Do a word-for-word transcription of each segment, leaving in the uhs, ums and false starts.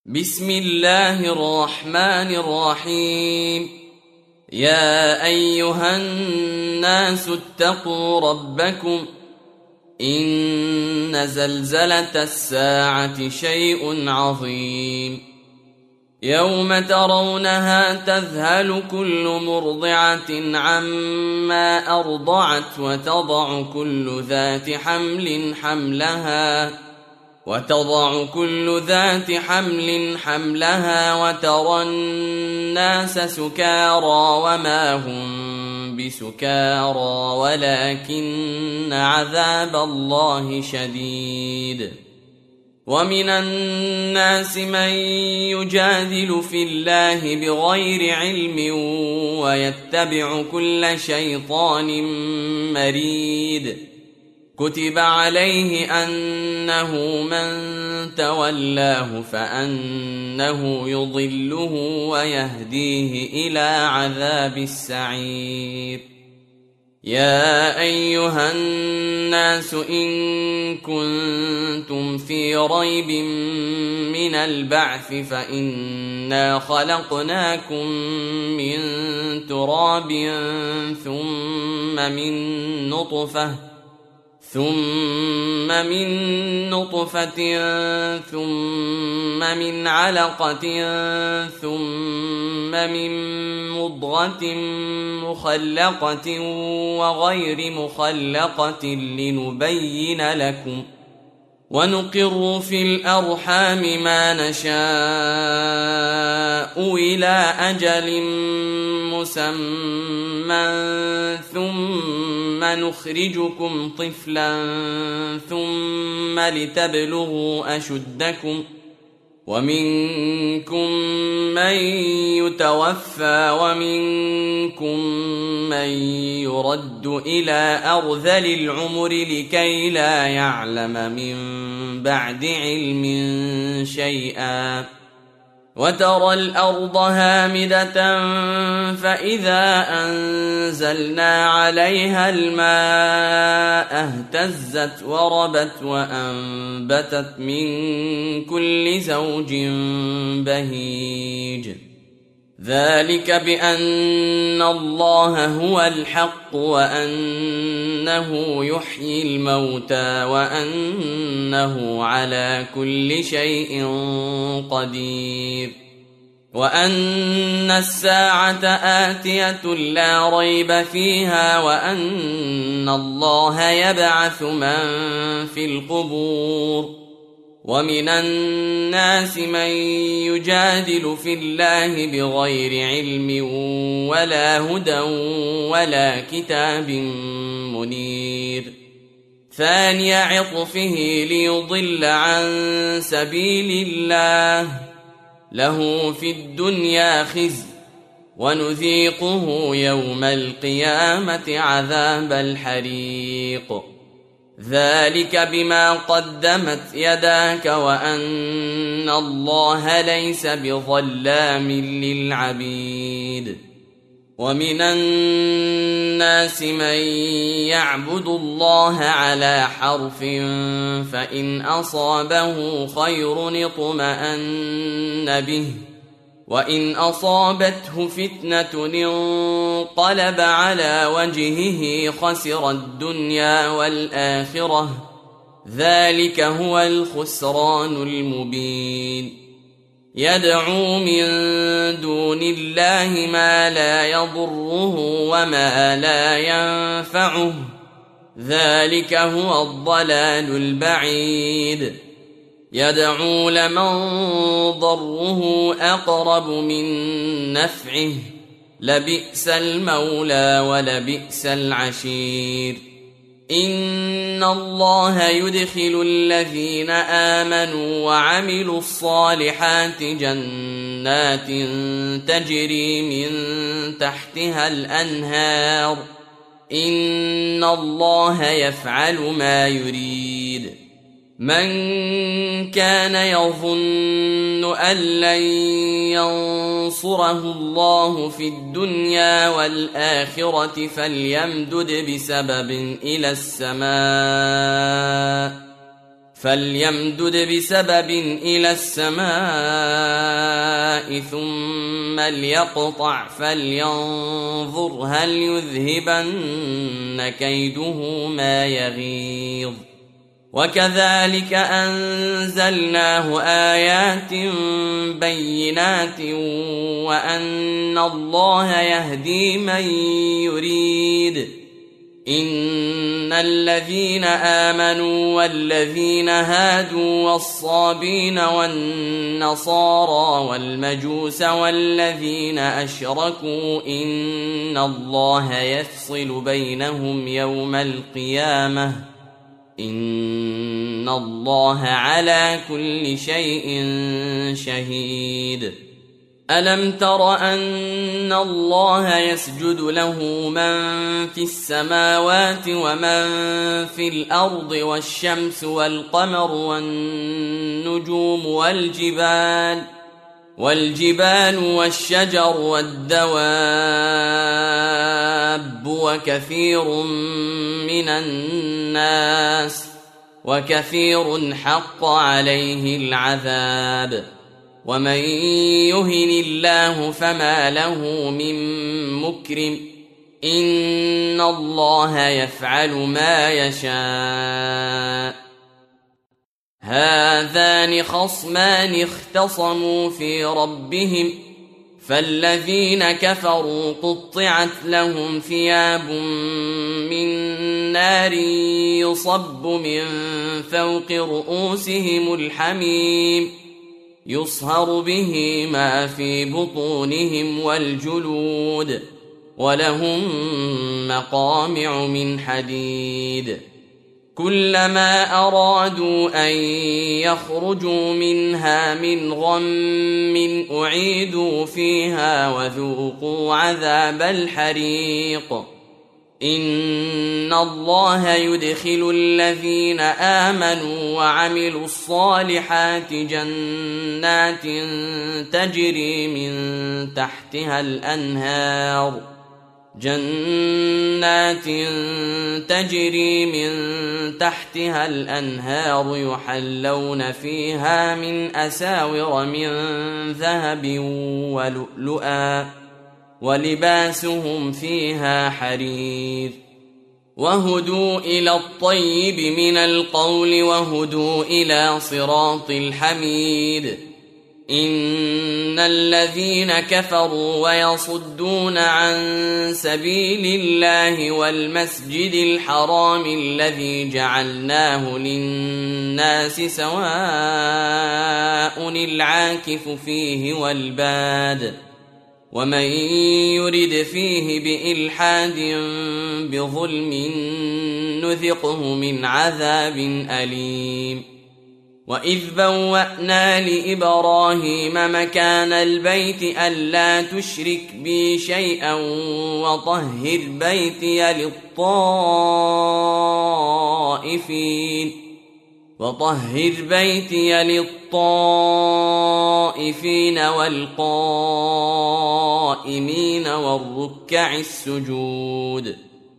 بسم الله الرحمن الرحيم. يا أيها الناس اتقوا ربكم إن زلزلة الساعة شيء عظيم يوم ترونها تذهل كل مرضعة عما أرضعت وتضع كل ذات حمل حملها وتضع كل ذات حمل حملها وترى الناس سكارى وما هم بسكارى ولكن عذاب الله شديد. ومن الناس من يجادل في الله بغير علم ويتبع كل شيطان مريد. كتب عليه أنه من تولاه فأنه يضله ويهديه إلى عذاب السعير. يا أيها الناس إن كنتم في ريب من البعث فإنا خلقناكم من تراب ثم من نطفة ثم من نطفة ثم من علقة ثم من مضغة مخلقة وغير مخلقة لنبين لكم ونقر في الأرحام ما نشاء إلى أجل مسمى ثم نخرجكم طفلا ثم لتبلغوا أشدكم ومنكم من يتوفى ومنكم من يرد إلى أرذل العمر لكي لا يعلم من بعد علم شيئا. وترى الأرض هامدة فإذا أنزلنا عليها الماء اهتزت وربت وأنبتت من كل زوج بهيج. ذلك بأن الله هو الحق وأنه يحيي الموتى وأنه على كل شيء قدير وأن الساعة آتية لا ريب فيها وأن الله يبعث من في القبور. ومن الناس من يجادل في الله بغير علم ولا هدى ولا كتاب منير. ثاني عطفه ليضل عن سبيل الله له في الدنيا خزي ونذيقه يوم القيامة عذاب الحريق. ذلك بما قدمت يداك وأن الله ليس بظلام للعبيد. ومن الناس من يعبد الله على حرف فإن أصابه خير اطمأن به وإن أصابته فتنة انقلب على وجهه خسر الدنيا والآخرة. ذلك هو الخسران المبين. يدعو من دون الله ما لا يضره وما لا ينفعه. ذلك هو الضلال البعيد. يدعو لمن ضره أقرب من نفعه لبئس المولى ولبئس العشير. إن الله يدخل الذين آمنوا وعملوا الصالحات جنات تجري من تحتها الأنهار. إن الله يفعل ما يريد. من كان يظن أن لن ينصره الله في الدنيا والآخرة فليمدد بسبب إلى السماء فليمدد بسبب إلى السماء ثم ليقطع فلينظر هل يذهبن كيده ما يغيظ. وكذلك أنزلناه آيات بينات وأن الله يهدي من يريد. إن الذين آمنوا والذين هادوا والصابين والنصارى والمجوس والذين أشركوا إن الله يفصل بينهم يوم القيامة إن الله على كل شيء شهيد. ألم تر أن الله يسجد له من في السماوات ومن في الأرض والشمس والقمر والنجوم والجبال والجبال والشجر والدواب وكثير من الناس وكثير حق عليه العذاب ومن يهن الله فما له من مكرم إن الله يفعل ما يشاء. هذان خصمان اختصموا في ربهم فالذين كفروا قطعت لهم ثياب من نار يصب من فوق رؤوسهم الحميم يصهر به ما في بطونهم والجلود ولهم مقامع من حديد. كلما أرادوا أن يخرجوا منها من غم أعيدوا فيها وذوقوا عذاب الحريق. إن الله يدخل الذين آمنوا وعملوا الصالحات جنات تجري من تحتها الأنهار جنات تجري من تحتها الأنهار يحلون فيها من أساور من ذهب ولؤلؤا ولباسهم فيها حرير. وهدوا إلى الطيب من القول وهدوا إلى صراط الحميد. إن الذين كفروا ويصدون عن سبيل الله والمسجد الحرام الذي جعلناه للناس سواء العاكف فيه والباد ومن يرد فيه بإلحاد بظلم نذقه من عذاب أليم. وإذ بوأنا لإبراهيم مكان البيت ألا تشرك بي شيئا وطهر بيتي للطائفين وطهر بيتي للطائفين والقائمين والركع السجود.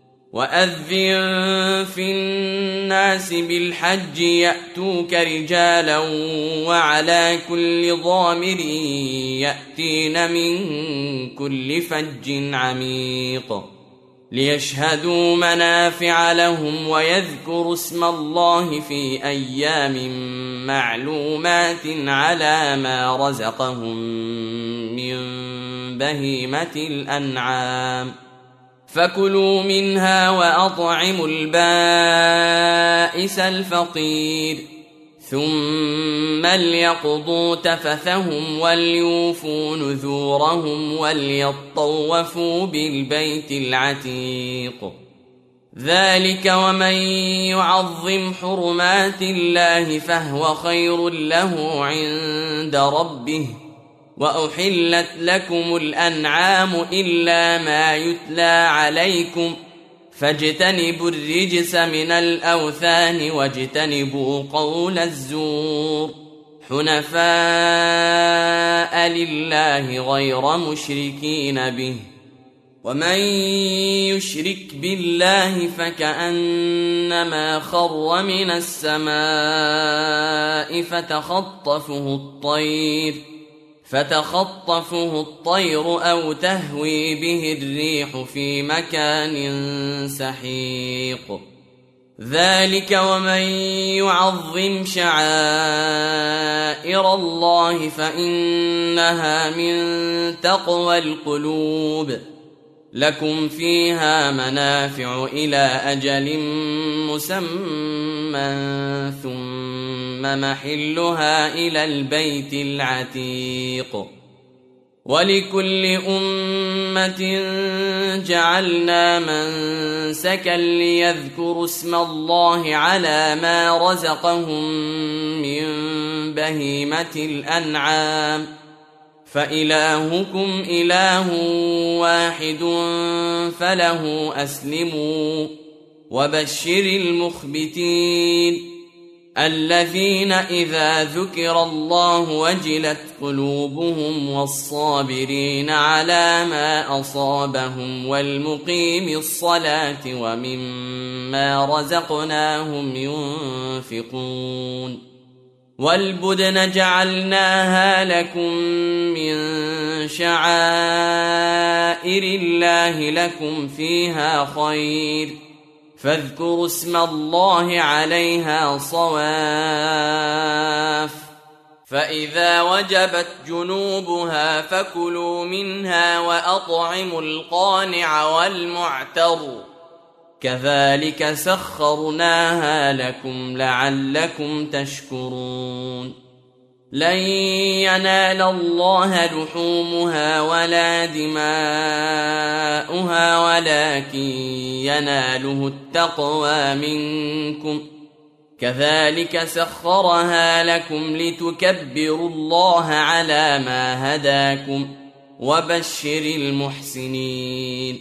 وأذن في الناس بالحج يأتوك رجالا وعلى كل ضامر يأتين من كل فج عميق ليشهدوا منافع لهم ويذكروا اسم الله في أيام معلومات على ما رزقهم من بهيمة الأنعام فكلوا منها وأطعموا البائس الفقير ثم ليقضوا تفثهم وليوفوا نذورهم وليطوفوا بالبيت العتيق. ذلك ومن يعظم حرمات الله فهو خير له عند ربه. وأحلت لكم الأنعام إلا ما يتلى عليكم فاجتنبوا الرجس من الأوثان واجتنبوا قول الزور حنفاء لله غير مشركين به ومن يشرك بالله فكأنما خر من السماء فتخطفه الطير فتخطفه الطير أو تهوي به الريح في مكان سحيق. ذلك ومن يعظم شعائر الله فإنها من تقوى القلوب. لكم فيها منافع إلى أجل مسمى ثم محلها إلى البيت العتيق. ولكل أمة جعلنا منسكا ليذكروا اسم الله على ما رزقهم من بهيمة الأنعام فإلهكم إله واحد فله أسلموا. وبشر المخبتين الذين إذا ذكر الله وجلت قلوبهم والصابرين على ما أصابهم والمقيم الصلاة ومما رزقناهم ينفقون. والبدن جعلناها لكم من شعائر الله لكم فيها خير فاذكروا اسم الله عليها صواف. فإذا وجبت جنوبها فكلوا منها وأطعموا القانع والمعتر كذلك سخرناها لكم لعلكم تشكرون. لن ينال الله لحومها ولا دماؤها ولكن يناله التقوى منكم كذلك سخرها لكم لتكبروا الله على ما هداكم. وبشر المحسنين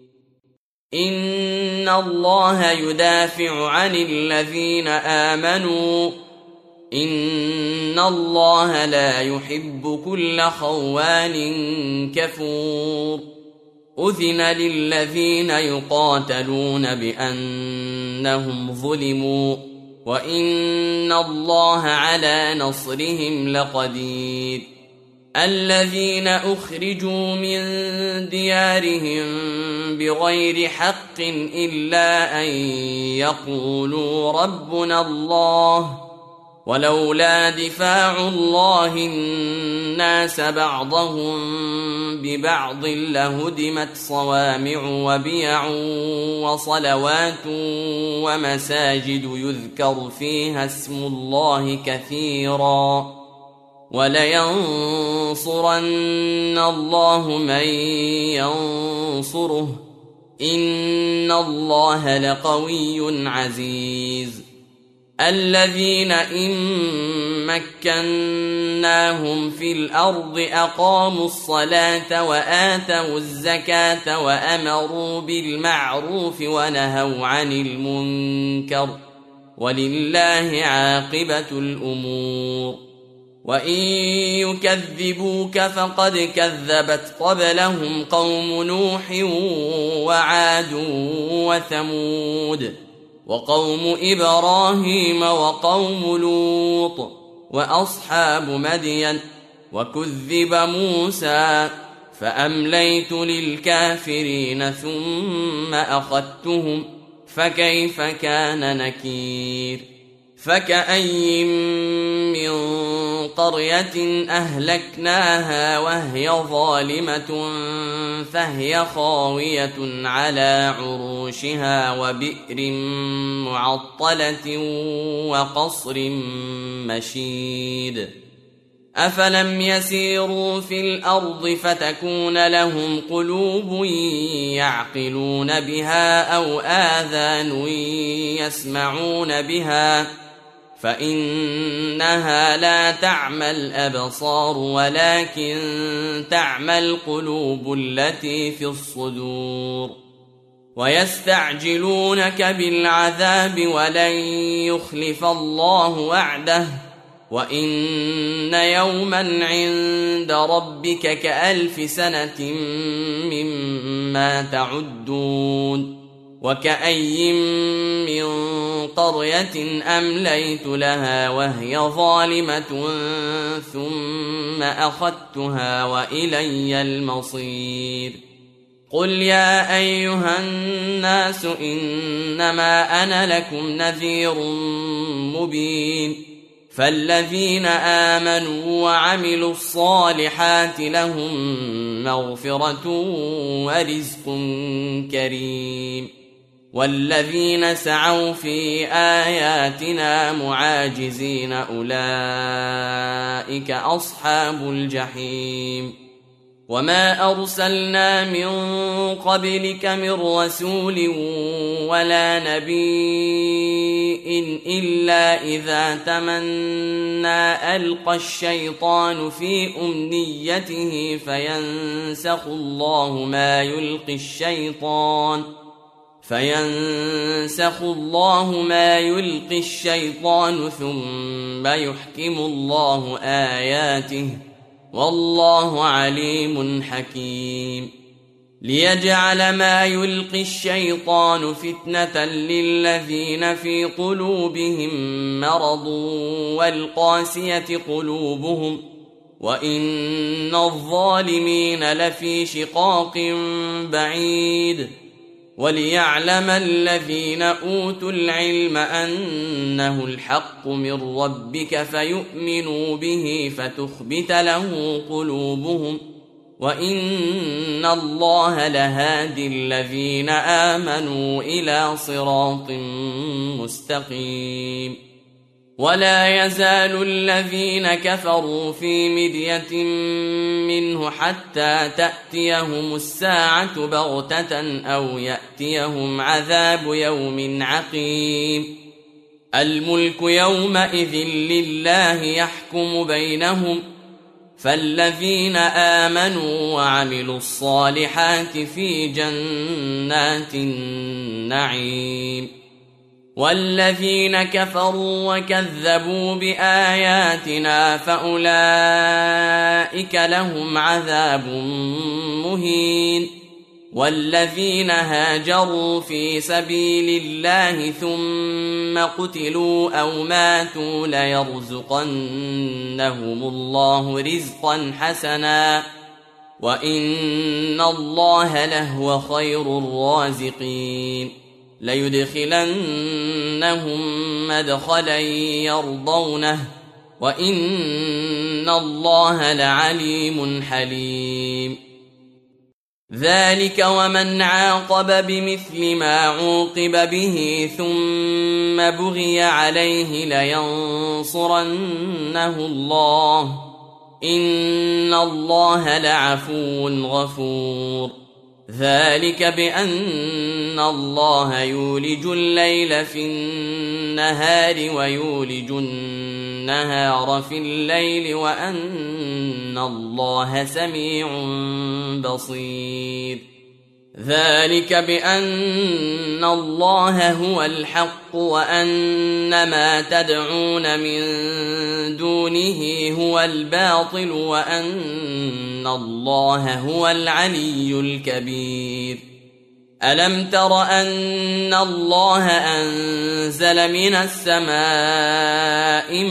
إن الله يدافع عن الذين آمنوا إن الله لا يحب كل خوان كفور. أذن للذين يقاتلون بأنهم ظلموا وإن الله على نصرهم لقدير. الذين أخرجوا من ديارهم بغير حق إلا أن يقولوا ربنا الله ولولا دفاع الله الناس بعضهم ببعض لهدمت صوامع وبيع وصلوات ومساجد يذكر فيها اسم الله كثيرا ولينصرن الله من ينصره إن الله لقوي عزيز. الذين إن مكناهم في الأرض أقاموا الصلاة وآتوا الزكاة وأمروا بالمعروف ونهوا عن المنكر ولله عاقبة الأمور. وإن يكذبوك فقد كذبت قبلهم قوم نوح وعاد وثمود وقوم إبراهيم وقوم لوط وأصحاب مدين وكذب موسى فأمليت للكافرين ثم أخذتهم فكيف كان نكير. فكأي من قرية أهلكناها وهي ظالمة فهي خاوية على عروشها وبئر معطلة وقصر مشيد. أفلم يسيروا في الأرض فتكون لهم قلوب يعقلون بها أو آذان يسمعون بها فإنها لا تعمى الأبصار ولكن تعمى القلوب التي في الصدور. ويستعجلونك بالعذاب ولن يخلف الله وعده وإن يوما عند ربك كألف سنة مما ما تعدون وكأي من قرية أمليت لها وهي ظالمة ثم أخذتها وإلي المصير قل يا أيها الناس إنما أنا لكم نذير مبين فالذين آمنوا وعملوا الصالحات لهم مغفرة ورزق كريم والذين سعوا في آياتنا معاجزين أولئك أصحاب الجحيم وما أرسلنا من قبلك من رسول ولا نبي إلا إذا تمنى ألقى الشيطان في أمنيته فينسخ الله ما يلقي الشيطان فينسخ الله ما يلقي الشيطان ثم يحكم الله آياته والله عليم حكيم ليجعل ما يلقي الشيطان فتنة للذين في قلوبهم مرض والقاسية قلوبهم وإن الظالمين لفي شقاق بعيد وليعلم الذين أوتوا العلم أنه الحق من ربك فيؤمنوا به فتخبت له قلوبهم وإن الله لهادي الذين آمنوا إلى صراط مستقيم ولا يزال الذين كفروا في مرية منه حتى تأتيهم الساعة بغتة أو يأتيهم عذاب يوم عقيم الملك يومئذ لله يحكم بينهم فالذين آمنوا وعملوا الصالحات في جنات النعيم والذين كفروا وكذبوا بآياتنا فأولئك لهم عذاب مهين والذين هاجروا في سبيل الله ثم قتلوا أو ماتوا ليرزقنهم الله رزقا حسنا وإن الله لهو خير الرازقين ليدخلنهم مدخلا يرضونه وإن الله لعليم حليم ذلك ومن عاقب بمثل ما عوقب به ثم بغي عليه لينصرنه الله إن الله لعفو غفور ذلك بأن الله يولج الليل في النهار ويولج النهار في الليل وأن الله سميع بصير ذلك بأن الله هو الحق وأن ما تدعون من دونه هو الباطل وأن الله هو العلي الكبير ألم تر أن الله أنزل من السماء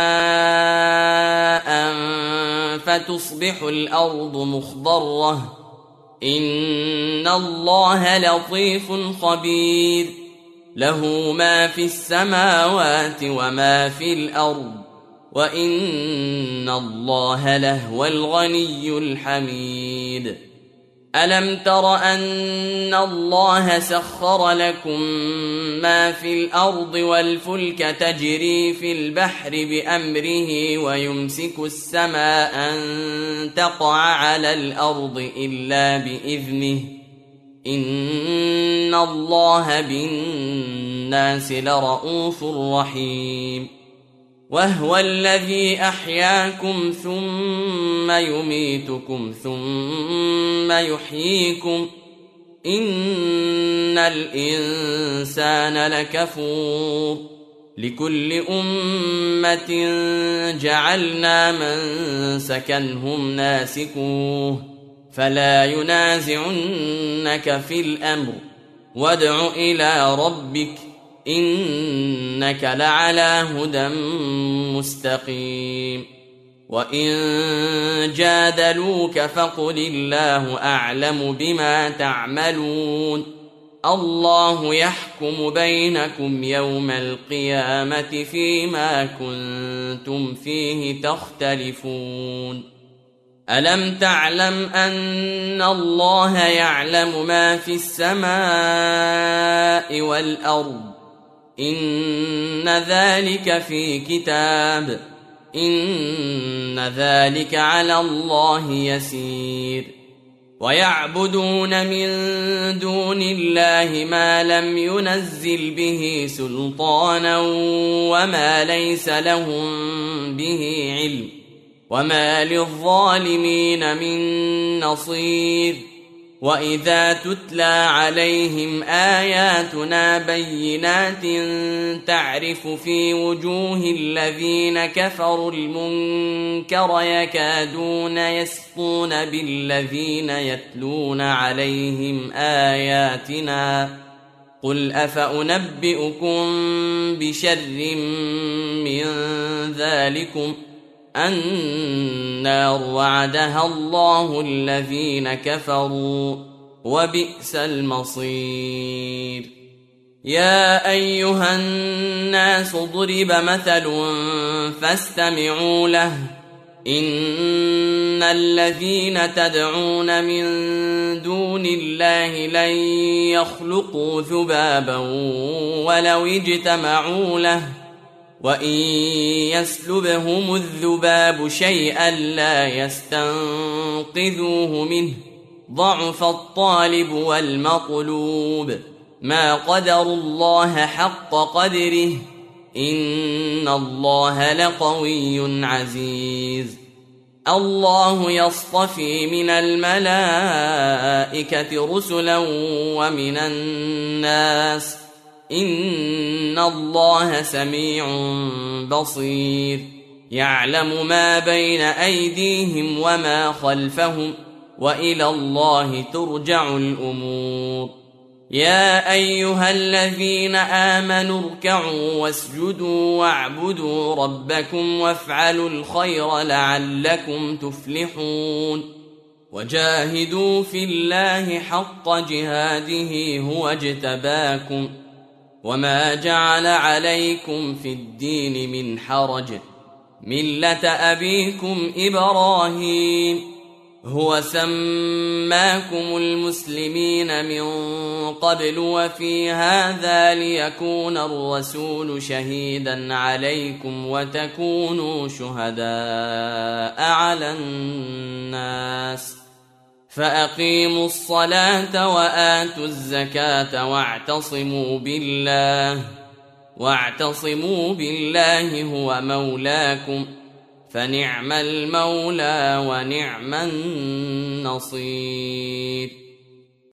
ماء فتصبح الأرض مخضرة إن الله لطيف خبير له ما في السماوات وما في الأرض وإن الله لهو الغني الحميد ألم تر أن الله سخر لكم ما في الأرض والفلك تجري في البحر بأمره ويمسك السماء أن تقع على الأرض إلا بإذنه إن الله بالناس لرءوف رحيم وهو الذي أحياكم ثم يميتكم ثم يحييكم إن الإنسان لكفور لكل أمة جعلنا منسكا هم ناسكوه فلا ينازعنك في الأمر وادع إلى ربك إنك لعلى هدى مستقيم وإن جادلوك فقل الله أعلم بما تعملون الله يحكم بينكم يوم القيامة فيما كنتم فيه تختلفون ألم تعلم أن الله يعلم ما في السماء والأرض إن ذلك في كتاب إن ذلك على الله يسير ويعبدون من دون الله ما لم ينزل به سلطانا وما ليس لهم به علم وما للظالمين من نصير وإذا تتلى عليهم آياتنا بينات تعرف في وجوه الذين كفروا المنكر يكادون يسطون بالذين يتلون عليهم آياتنا قل أفأنبئكم بشر من ذلكم النار وعدها الله الذين كفروا وبئس المصير يا أيها الناس ضرب مثل فاستمعوا له إن الذين تدعون من دون الله لن يخلقوا ذبابا ولو اجتمعوا له وإن يسلبهم الذباب شيئا لا يستنقذوه منه ضعف الطالب والمطلوب ما قدروا الله حق قدره إن الله لقوي عزيز الله يصطفي من الملائكة رسلا ومن الناس إن الله سميع بصير يعلم ما بين أيديهم وما خلفهم وإلى الله ترجع الأمور يا أيها الذين آمنوا اركعوا واسجدوا واعبدوا ربكم وافعلوا الخير لعلكم تفلحون وجاهدوا في الله حق جهاده هو اجتباكم وما جعل عليكم في الدين من حرج ملة أبيكم إبراهيم هو سماكم المسلمين من قبل وفي هذا ليكون الرسول شهيدا عليكم وتكونوا شهداء على الناس فأقيموا الصلاة وآتوا الزكاة واعتصموا بالله واعتصموا بالله هو مولاكم فنعم المولى ونعم النصير